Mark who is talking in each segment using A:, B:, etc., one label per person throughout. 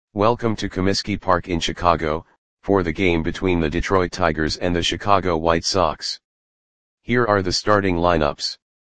A: Welcome to Comiskey Park in Chicago, for the game between the Detroit Tigers and the Chicago White Sox. Here are the starting lineups.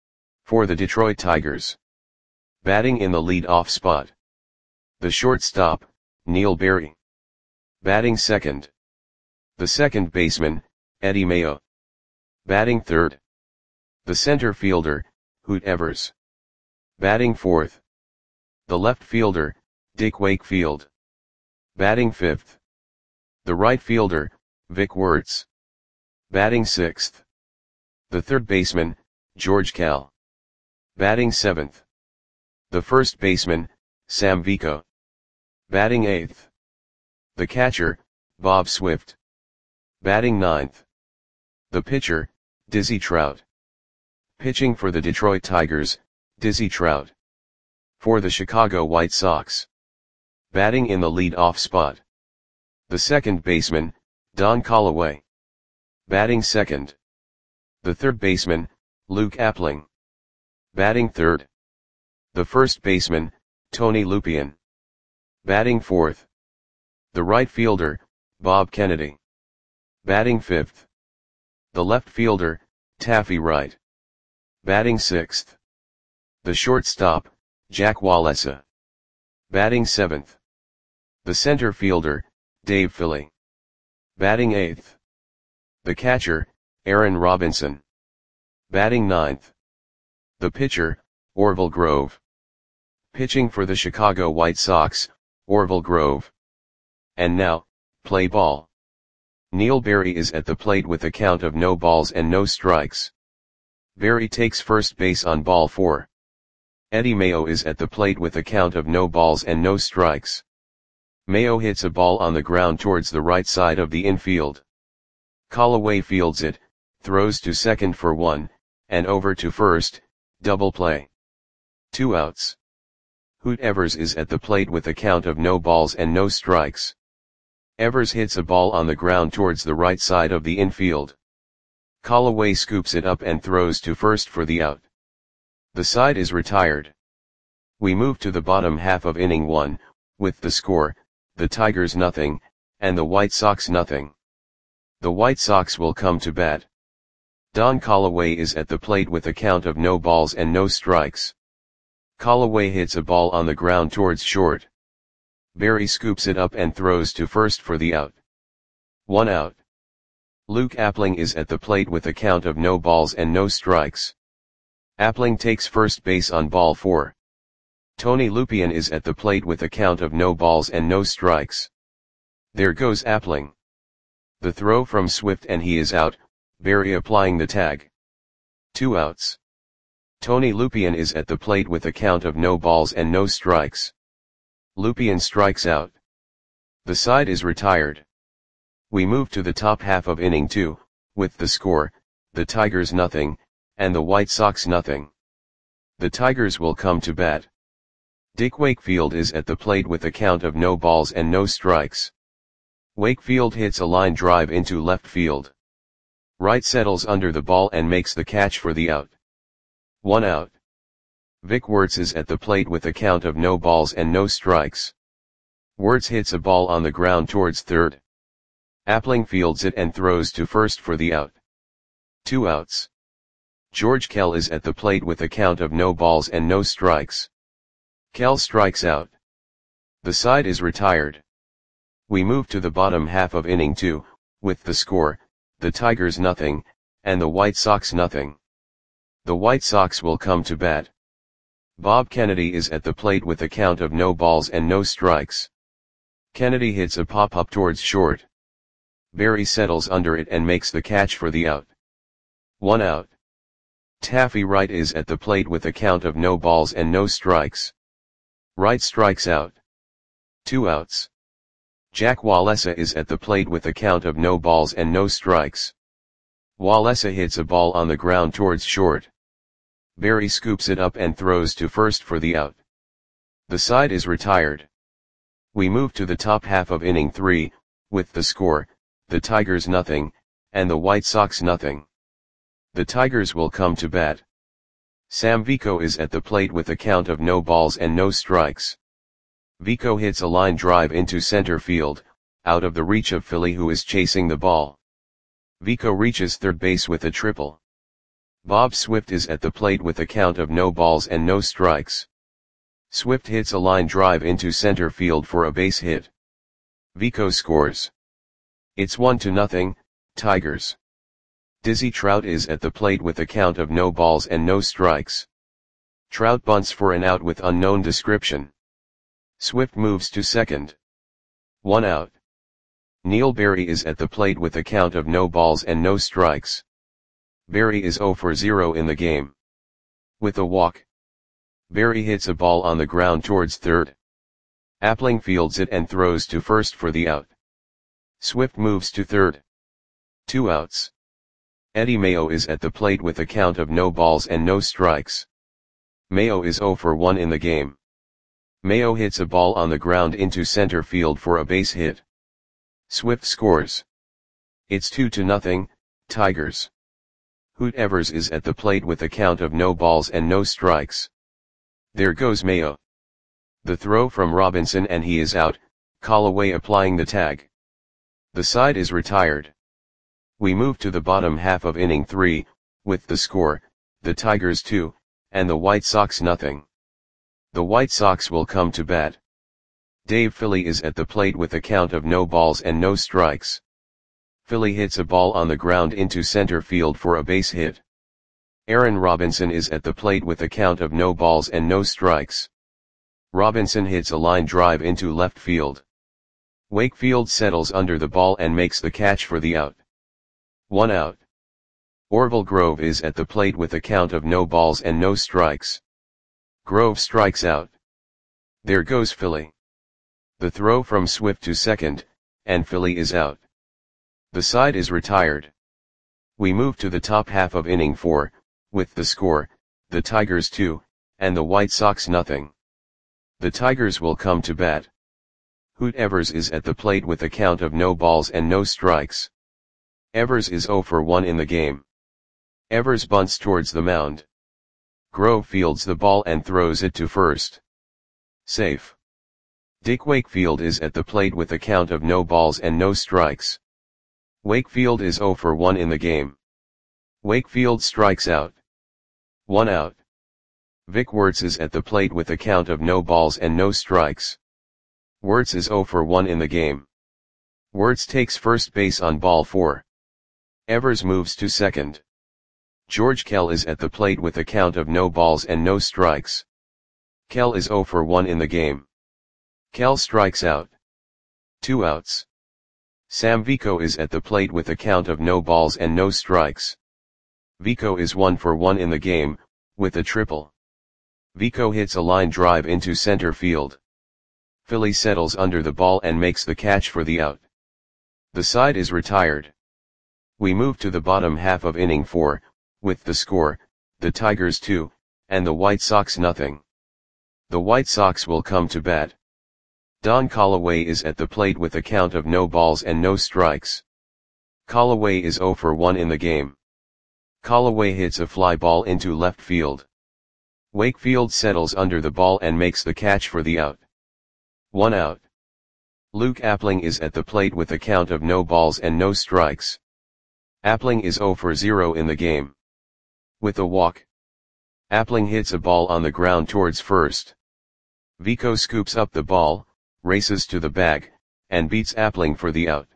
A: For the Detroit Tigers. Batting in the lead-off spot. The shortstop, Neil Berry. Batting second. The second baseman, Eddie Mayo. Batting third. The center fielder, Hoot Evers. Batting fourth. The left fielder, Dick Wakefield. Batting fifth. The right fielder, Vic Wertz. Batting sixth. The third baseman, George Kell. Batting seventh. The first baseman, Sam Vico. Batting eighth. The catcher, Bob Swift. Batting ninth. The pitcher, Dizzy Trout. Pitching for the Detroit Tigers, Dizzy Trout. For the Chicago White Sox. Batting in the lead-off spot. The second baseman, Don Callaway. Batting second. The third baseman, Luke Appling. Batting third. The first baseman, Tony Lupien. Batting fourth. The right fielder, Bob Kennedy. Batting fifth. The left fielder, Taffy Wright. Batting sixth. The shortstop, Jack Wallesa. Batting seventh. The center fielder, Dave Philly. Batting eighth. The catcher, Aaron Robinson. Batting ninth. The pitcher, Orville Grove. Pitching for the Chicago White Sox, Orville Grove. And now, play ball. Neil Berry is at the plate with a count of no balls and no strikes. Berry takes first base on ball 4. Eddie Mayo is at the plate with a count of no balls and no strikes. Mayo hits a ball on the ground towards the right side of the infield. Callaway fields it, throws to second for 1, and over to first, double play. 2 outs. Hoot Evers is at the plate with a count of no balls and no strikes. Evers hits a ball on the ground towards the right side of the infield. Callaway scoops it up and throws to first for the out. The side is retired. We move to the bottom half of inning 1, with the score, the Tigers nothing, and the White Sox nothing. The White Sox will come to bat. Don Callaway is at the plate with a count of no balls and no strikes. Callaway hits a ball on the ground towards short. Berry scoops it up and throws to first for the out. 1 out. Luke Appling is at the plate with a count of no balls and no strikes. Appling takes first base on ball 4. Tony Lupien is at the plate with a count of no balls and no strikes. There goes Appling. The throw from Swift and he is out, Berry applying the tag. 2 outs. Tony Lupien is at the plate with a count of no balls and no strikes. Lupien strikes out. The side is retired. We move to the top half of inning 2, with the score, the Tigers nothing, and the White Sox nothing. The Tigers will come to bat. Dick Wakefield is at the plate with a count of no balls and no strikes. Wakefield hits a line drive into left field. Wright settles under the ball and makes the catch for the out. 1 out. Vic Wertz is at the plate with a count of no balls and no strikes. Wertz hits a ball on the ground towards third. Appling fields it and throws to first for the out. 2 outs. George Kell is at the plate with a count of no balls and no strikes. Kell strikes out. The side is retired. We move to the bottom half of inning 2, with the score, the Tigers nothing, and the White Sox nothing. The White Sox will come to bat. Bob Kennedy is at the plate with a count of no balls and no strikes. Kennedy hits a pop-up towards short. Berry settles under it and makes the catch for the out. 1 out. Taffy Wright is at the plate with a count of no balls and no strikes. Wright strikes out. 2 outs. Jack Wallesa is at the plate with a count of no balls and no strikes. Wallesa hits a ball on the ground towards short. Berry scoops it up and throws to first for the out. The side is retired. We move to the top half of inning 3, with the score, the Tigers nothing, and the White Sox nothing. The Tigers will come to bat. Sam Vico is at the plate with a count of no balls and no strikes. Vico hits a line drive into center field, out of the reach of Philly, who is chasing the ball. Vico reaches third base with a triple. Bob Swift is at the plate with a count of no balls and no strikes. Swift hits a line drive into center field for a base hit. Vico scores. It's 1-0, Tigers. Dizzy Trout is at the plate with a count of no balls and no strikes. Trout bunts for an out with unknown description. Swift moves to second. 1 out. Neil Berry is at the plate with a count of no balls and no strikes. Berry is 0 for 0 in the game. With a walk, Berry hits a ball on the ground towards third. Appling fields it and throws to first for the out. Swift moves to third. 2 outs. Eddie Mayo is at the plate with a count of no balls and no strikes. Mayo is 0 for 1 in the game. Mayo hits a ball on the ground into center field for a base hit. Swift scores. It's 2-0, Tigers. Hoot Evers is at the plate with a count of no balls and no strikes. There goes Mayo. The throw from Robinson and he is out, Callaway applying the tag. The side is retired. We move to the bottom half of inning 3, with the score, the Tigers 2, and the White Sox nothing. The White Sox will come to bat. Dave Philly is at the plate with a count of no balls and no strikes. Philly hits a ball on the ground into center field for a base hit. Aaron Robinson is at the plate with a count of no balls and no strikes. Robinson hits a line drive into left field. Wakefield settles under the ball and makes the catch for the out. 1 out. Orville Grove is at the plate with a count of no balls and no strikes. Grove strikes out. There goes Philly. The throw from Swift to second, and Philly is out. The side is retired. We move to the top half of inning 4, with the score, the Tigers 2, and the White Sox nothing. The Tigers will come to bat. Hoot Evers is at the plate with a count of no balls and no strikes. Evers is 0 for 1 in the game. Evers bunts towards the mound. Grove fields the ball and throws it to first. Safe. Dick Wakefield is at the plate with a count of no balls and no strikes. Wakefield is 0 for 1 in the game. Wakefield strikes out. 1 out. Vic Wertz is at the plate with a count of no balls and no strikes. Wertz is 0 for 1 in the game. Wertz takes first base on ball 4. Evers moves to second. George Kell is at the plate with a count of no balls and no strikes. Kell is 0 for 1 in the game. Kell strikes out. 2 outs. Sam Vico is at the plate with a count of no balls and no strikes. Vico is 1 for 1 in the game, with a triple. Vico hits a line drive into center field. Philly settles under the ball and makes the catch for the out. The side is retired. We move to the bottom half of inning 4, with the score, the Tigers 2, and the White Sox nothing. The White Sox will come to bat. Don Callaway is at the plate with a count of no balls and no strikes. Callaway is 0 for 1 in the game. Callaway hits a fly ball into left field. Wakefield settles under the ball and makes the catch for the out. 1 out. Luke Appling is at the plate with a count of no balls and no strikes. Appling is 0 for 0 in the game. With a walk, Appling hits a ball on the ground towards first. Vico scoops up the ball, races to the bag, and beats Appling for the out.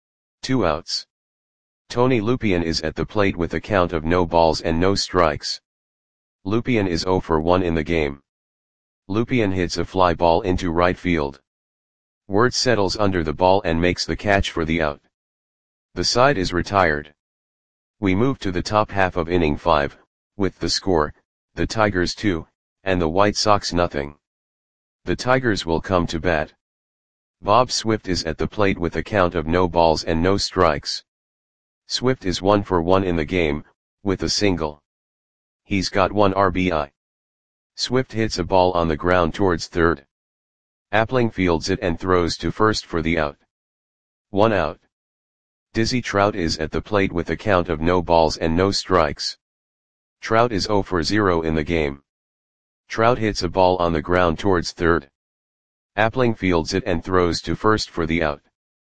A: 2 outs. Tony Lupien is at the plate with a count of no balls and no strikes. Lupien is 0 for 1 in the game. Lupien hits a fly ball into right field. Wertz settles under the ball and makes the catch for the out. The side is retired. We move to the top half of inning 5, with the score, the Tigers 2, and the White Sox nothing. The Tigers will come to bat. Bob Swift is at the plate with a count of no balls and no strikes. Swift is 1 for 1 in the game, with a single. He's got 1 RBI. Swift hits a ball on the ground towards third. Appling fields it and throws to first for the out. 1 out. Dizzy Trout is at the plate with a count of no balls and no strikes. Trout is 0 for 0 in the game. Trout hits a ball on the ground towards third. Appling fields it and throws to first for the out.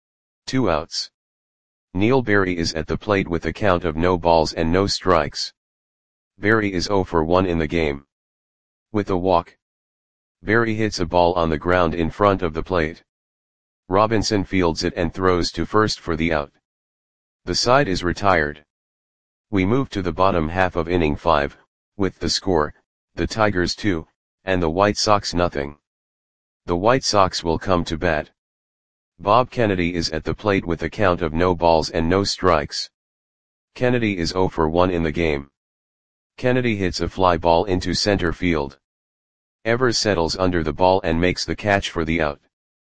A: 2 outs. Neil Berry is at the plate with a count of no balls and no strikes. Berry is 0 for 1 in the game. With a walk, Berry hits a ball on the ground in front of the plate. Robinson fields it and throws to first for the out. The side is retired. We move to the bottom half of inning 5, with the score, the Tigers 2, and the White Sox nothing. The White Sox will come to bat. Bob Kennedy is at the plate with a count of no balls and no strikes. Kennedy is 0 for 1 in the game. Kennedy hits a fly ball into center field. Evers settles under the ball and makes the catch for the out.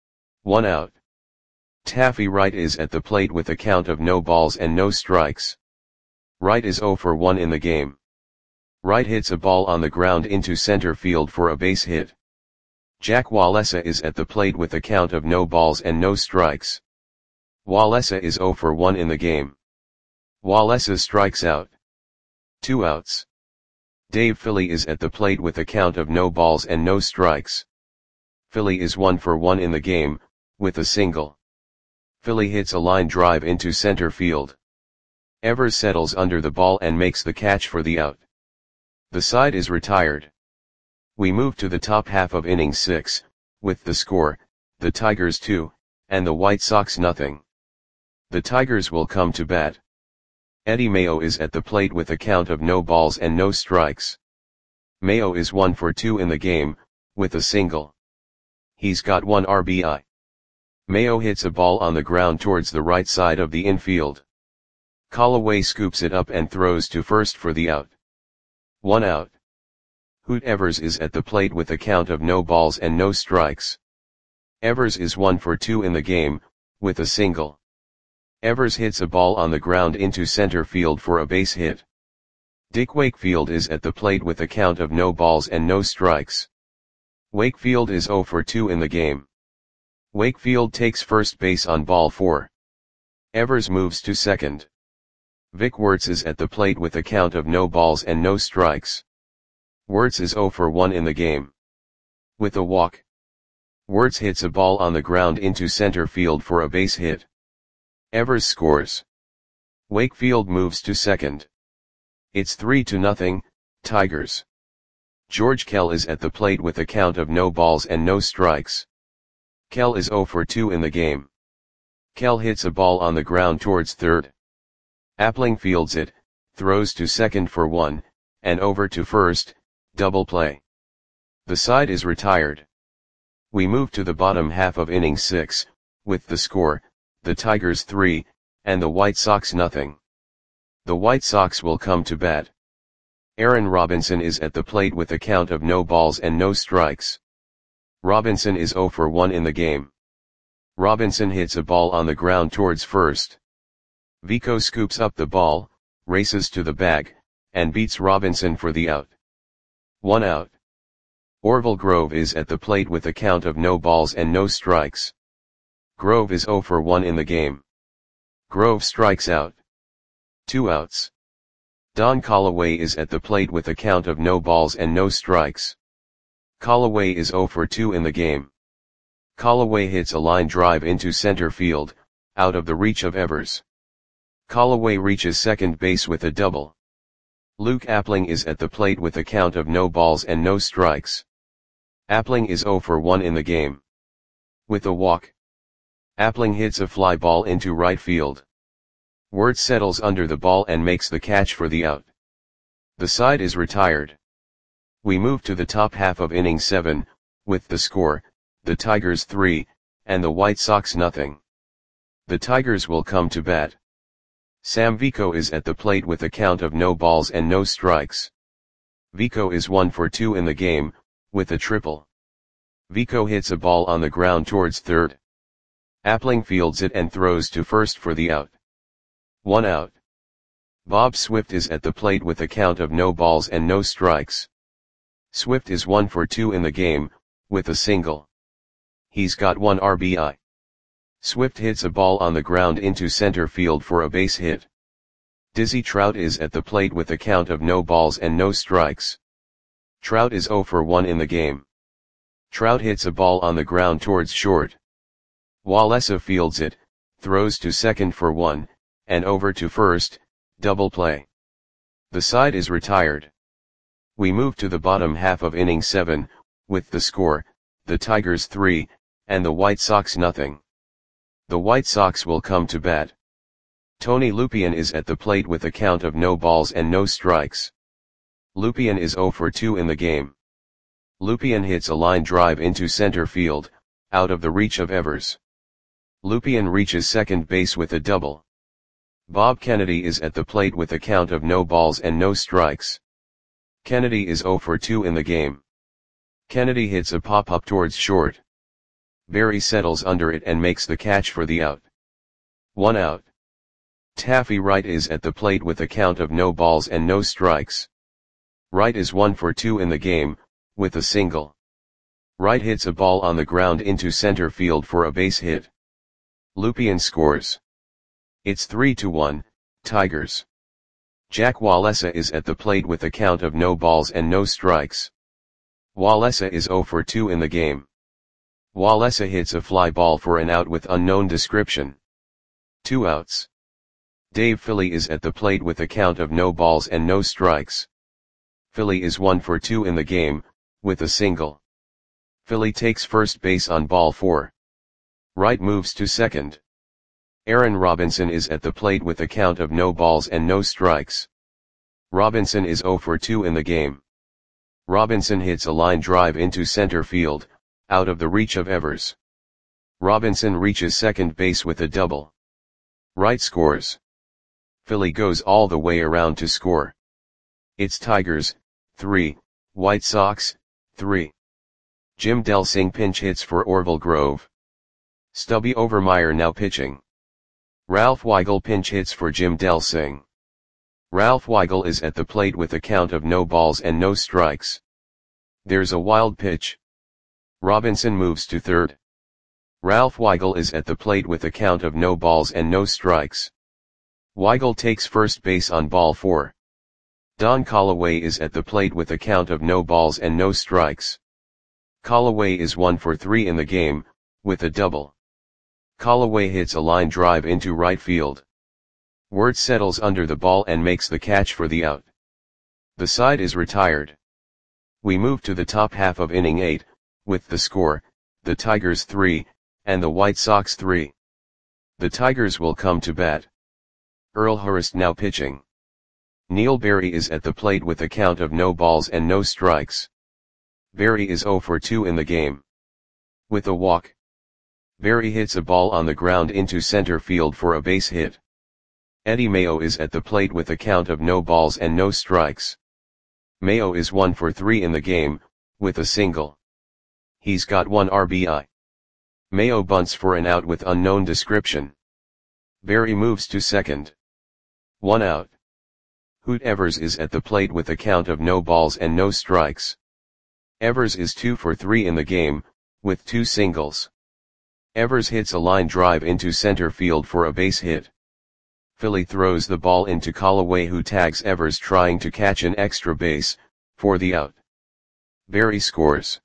A: 1 out. Taffy Wright is at the plate with a count of no balls and no strikes. Wright is 0 for 1 in the game. Wright hits a ball on the ground into center field for a base hit. Jack Wallesa is at the plate with a count of no balls and no strikes. Wallesa is 0 for 1 in the game. Wallesa strikes out. 2 outs. Dave Philly is at the plate with a count of no balls and no strikes. Philly is 1 for 1 in the game, with a single. Philly hits a line drive into center field. Evers settles under the ball and makes the catch for the out. The side is retired. We move to the top half of inning 6, with the score, the Tigers 2, and the White Sox nothing. The Tigers will come to bat. Eddie Mayo is at the plate with a count of no balls and no strikes. Mayo is 1 for 2 in the game, with a single. He's got 1 RBI. Mayo hits a ball on the ground towards the right side of the infield. Callaway scoops it up and throws to first for the out. 1 out. Hoot Evers is at the plate with a count of no balls and no strikes. Evers is 1 for 2 in the game, with a single. Evers hits a ball on the ground into center field for a base hit. Dick Wakefield is at the plate with a count of no balls and no strikes. Wakefield is 0 for 2 in the game. Wakefield takes first base on ball 4. Evers moves to second. Vic Wertz is at the plate with a count of no balls and no strikes. Wertz is 0 for 1 in the game. With a walk, Wertz hits a ball on the ground into center field for a base hit. Evers scores. Wakefield moves to second. It's 3-0, Tigers. George Kell is at the plate with a count of no balls and no strikes. Kell is 0 for 2 in the game. Kell hits a ball on the ground towards third. Appling fields it, throws to second for 1, and over to first, double play. The side is retired. We move to the bottom half of inning 6, with the score, the Tigers 3, and the White Sox nothing. The White Sox will come to bat. Aaron Robinson is at the plate with a count of no balls and no strikes. Robinson is 0 for 1 in the game. Robinson hits a ball on the ground towards first. Vico scoops up the ball, races to the bag, and beats Robinson for the out. 1 out. Orville Grove is at the plate with a count of no balls and no strikes. Grove is 0 for 1 in the game. Grove strikes out. 2 outs. Don Callaway is at the plate with a count of no balls and no strikes. Callaway is 0 for 2 in the game. Callaway hits a line drive into center field, out of the reach of Evers. Callaway reaches second base with a double. Luke Appling is at the plate with a count of no balls and no strikes. Appling is 0 for 1 in the game. With a walk, Appling hits a fly ball into right field. Wertz settles under the ball and makes the catch for the out. The side is retired. We move to the top half of inning 7, with the score, the Tigers 3, and the White Sox nothing. The Tigers will come to bat. Sam Vico is at the plate with a count of no balls and no strikes. Vico is 1 for 2 in the game, with a triple. Vico hits a ball on the ground towards third. Appling fields it and throws to first for the out. 1 out. Bob Swift is at the plate with a count of no balls and no strikes. Swift is 1 for 2 in the game, with a single. He's got 1 RBI. Swift hits a ball on the ground into center field for a base hit. Dizzy Trout is at the plate with a count of no balls and no strikes. Trout is 0 for 1 in the game. Trout hits a ball on the ground towards short. Walesa fields it, throws to second for one, and over to first, double play. The side is retired. We move to the bottom half of inning 7, with the score, the Tigers 3, and the White Sox nothing. The White Sox will come to bat. Tony Lupien is at the plate with a count of no balls and no strikes. Lupien is 0 for 2 in the game. Lupien hits a line drive into center field, out of the reach of Evers. Lupien reaches second base with a double. Bob Kennedy is at the plate with a count of no balls and no strikes. Kennedy is 0 for 2 in the game. Kennedy hits a pop-up towards short. Berry settles under it and makes the catch for the out. 1 out. Taffy Wright is at the plate with a count of no balls and no strikes. Wright is 1 for 2 in the game, with a single. Wright hits a ball on the ground into center field for a base hit. Lupien scores. It's 3-1, Tigers. Jack Walesa is at the plate with a count of no balls and no strikes. Walesa is 0 for 2 in the game. Walesa hits a fly ball for an out with unknown description. 2 outs. Dave Philly is at the plate with a count of no balls and no strikes. Philly is 1 for 2 in the game, with a single. Philly takes first base on ball 4. Wright moves to second. Aaron Robinson is at the plate with a count of no balls and no strikes. Robinson is 0 for 2 in the game. Robinson hits a line drive into center field, out of the reach of Evers. Robinson reaches second base with a double. Wright scores. Philly goes all the way around to score. It's Tigers, 3, White Sox, 3. Jim Delsing pinch hits for Orville Grove. Stubby Overmeyer now pitching. Ralph Weigel pinch hits for Jim Delsing. Ralph Weigel is at the plate with a count of no balls and no strikes. There's a wild pitch. Robinson moves to third. Ralph Weigel is at the plate with a count of no balls and no strikes. Weigel takes first base on ball 4. Don Callaway is at the plate with a count of no balls and no strikes. Callaway is 1 for 3 in the game, with a double. Callaway hits a line drive into right field. Wirtz settles under the ball and makes the catch for the out. The side is retired. We move to the top half of inning 8, with the score, the Tigers 3, and the White Sox 3. The Tigers will come to bat. Earl Hurst now pitching. Neil Berry is at the plate with a count of no balls and no strikes. Berry is 0 for 2 in the game. With a walk. Berry hits a ball on the ground into center field for a base hit. Eddie Mayo is at the plate with a count of no balls and no strikes. Mayo is 1 for 3 in the game, with a single. He's got 1 RBI. Mayo bunts for an out with unknown description. Berry moves to second. 1 out. Hoot Evers is at the plate with a count of no balls and no strikes. Evers is 2 for 3 in the game, with 2 singles. Evers hits a line drive into center field for a base hit. Philly throws the ball into Callaway, who tags Evers trying to catch an extra base, for the out. Berry scores.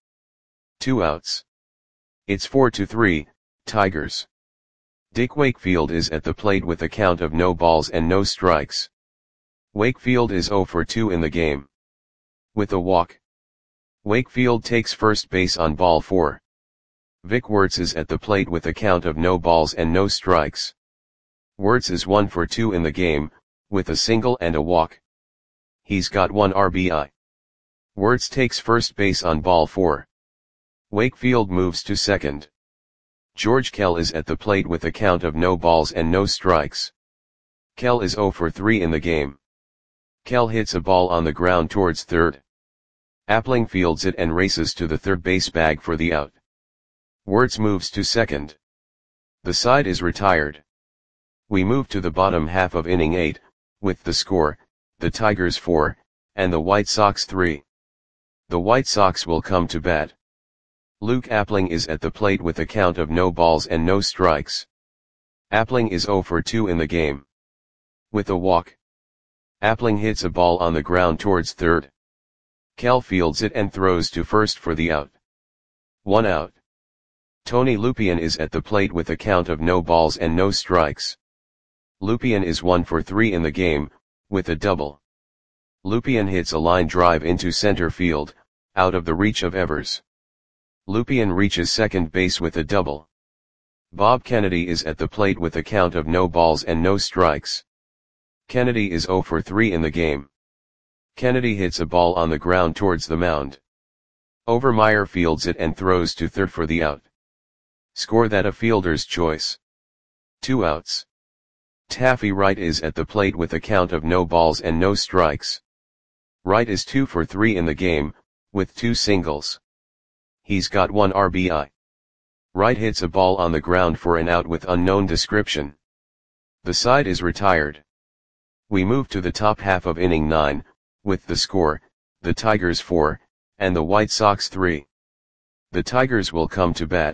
A: 2 outs. It's 4-3, Tigers. Dick Wakefield is at the plate with a count of no balls and no strikes. Wakefield is 0 for 2 in the game. With a walk. Wakefield takes first base on ball 4. Vic Wirtz is at the plate with a count of no balls and no strikes. Wirtz is 1 for 2 in the game, with a single and a walk. He's got 1 RBI. Wirtz takes first base on ball 4. Wakefield moves to second. George Kell is at the plate with a count of no balls and no strikes. Kell is 0 for 3 in the game. Kell hits a ball on the ground towards third. Appling fields it and races to the third base bag for the out. Wirtz moves to second. The side is retired. We move to the bottom half of inning 8, with the score, the Tigers 4, and the White Sox 3. The White Sox will come to bat. Luke Appling is at the plate with a count of no balls and no strikes. Appling is 0 for 2 in the game. With a walk. Appling hits a ball on the ground towards third. Kell fields it and throws to first for the out. 1 out. Tony Lupien is at the plate with a count of no balls and no strikes. Lupien is 1 for 3 in the game, with a double. Lupien hits a line drive into center field, out of the reach of Evers. Lupien reaches second base with a double. Bob Kennedy is at the plate with a count of no balls and no strikes. Kennedy is 0 for 3 in the game. Kennedy hits a ball on the ground towards the mound. Overmeyer fields it and throws to third for the out. Score that a fielder's choice. 2 outs. Taffy Wright is at the plate with a count of no balls and no strikes. Wright is 2 for 3 in the game, with 2 singles. He's got 1 RBI. Wright hits a ball on the ground for an out with unknown description. The side is retired. We move to the top half of inning 9, with the score, the Tigers 4, and the White Sox 3. The Tigers will come to bat.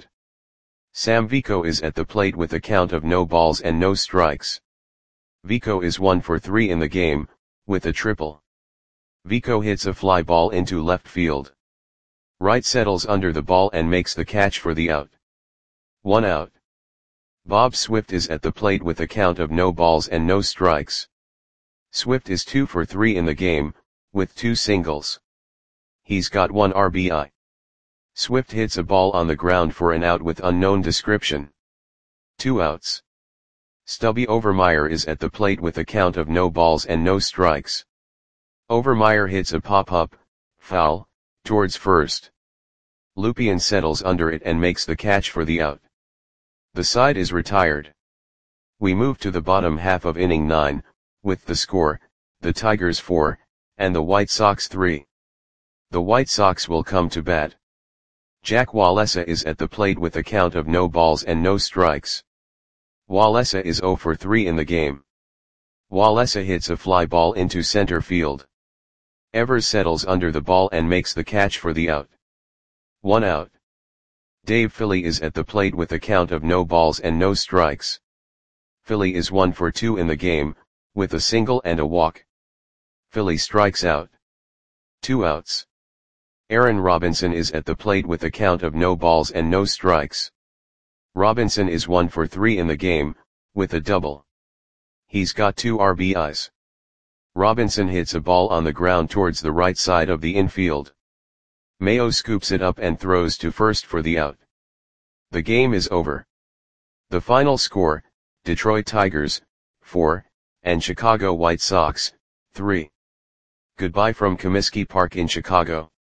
A: Sam Vico is at the plate with a count of no balls and no strikes. Vico is 1 for 3 in the game, with a triple. Vico hits a fly ball into left field. Wright settles under the ball and makes the catch for the out. 1 out. Bob Swift is at the plate with a count of no balls and no strikes. Swift is 2 for 3 in the game, with 2 singles. He's got 1 RBI. Swift hits a ball on the ground for an out with unknown description. 2 outs. Stubby Overmeyer is at the plate with a count of no balls and no strikes. Overmeyer hits a pop-up, foul, towards first. Lupien settles under it and makes the catch for the out. The side is retired. We move to the bottom half of inning 9, with the score, the Tigers 4, and the White Sox 3. The White Sox will come to bat. Jack Wallesa is at the plate with a count of no balls and no strikes. Wallesa is 0 for 3 in the game. Wallesa hits a fly ball into center field. Evers settles under the ball and makes the catch for the out. 1 out. Dave Philly is at the plate with a count of no balls and no strikes. Philly is 1 for 2 in the game, with a single and a walk. Philly strikes out. 2 outs. Aaron Robinson is at the plate with a count of no balls and no strikes. Robinson is 1 for 3 in the game, with a double. He's got 2 RBIs. Robinson hits a ball on the ground towards the right side of the infield. Mayo scoops it up and throws to first for the out. The game is over. The final score, Detroit Tigers, 4, and Chicago White Sox, 3. Goodbye from Comiskey Park in Chicago.